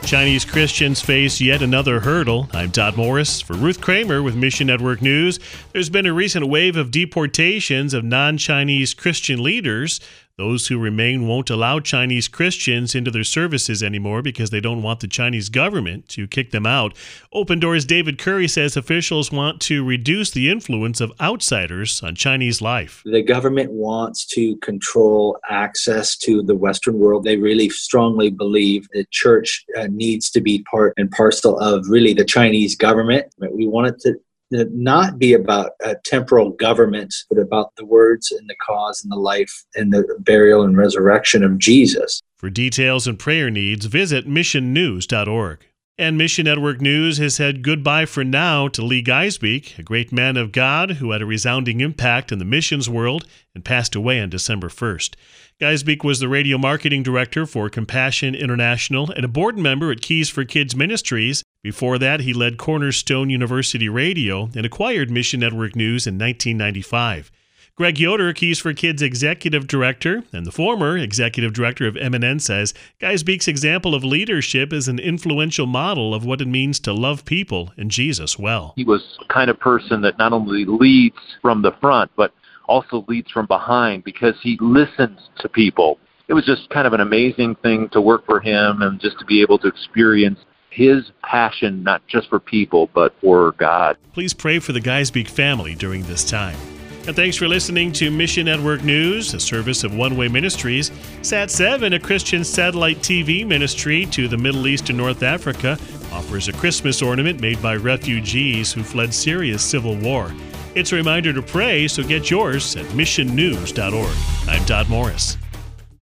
Chinese Christians face yet another hurdle. I'm Todd Morris for Ruth Kramer with Mission Network News. There's been a recent wave of deportations of non-Chinese Christian leaders. Those who remain won't allow Chinese Christians into their services anymore because they don't want the Chinese government to kick them out. Open Doors' David Curry says officials want to reduce the influence of outsiders on Chinese life. The government wants to control access to the Western world. They really strongly believe the church needs to be part and parcel of really the Chinese government. We want it to not be about a temporal government, but about the words and the cause and the life and the burial and resurrection of Jesus. For details and prayer needs, visit missionnews.org. And Mission Network News has said goodbye for now to Lee Geisbeek, a great man of God who had a resounding impact in the missions world and passed away on December 1st. Geisbeek was the radio marketing director for Compassion International and a board member at Keys for Kids Ministries. Before that, he led Cornerstone University Radio and acquired Mission Network News in 1995. Greg Yoder, Keys for Kids executive director and the former executive director of MNN, says Geisbeek's example of leadership is an influential model of what it means to love people and Jesus well. He was the kind of person that not only leads from the front, but also leads from behind because he listens to people. It was just kind of an amazing thing to work for him and just to be able to experience his passion, not just for people, but for God. Please pray for the Geisbeek family during this time. And thanks for listening to Mission Network News, a service of One Way Ministries. Sat7, a Christian satellite TV ministry to the Middle East and North Africa, offers a Christmas ornament made by refugees who fled Syria's civil war. It's a reminder to pray, so get yours at missionnews.org. I'm Todd Morris.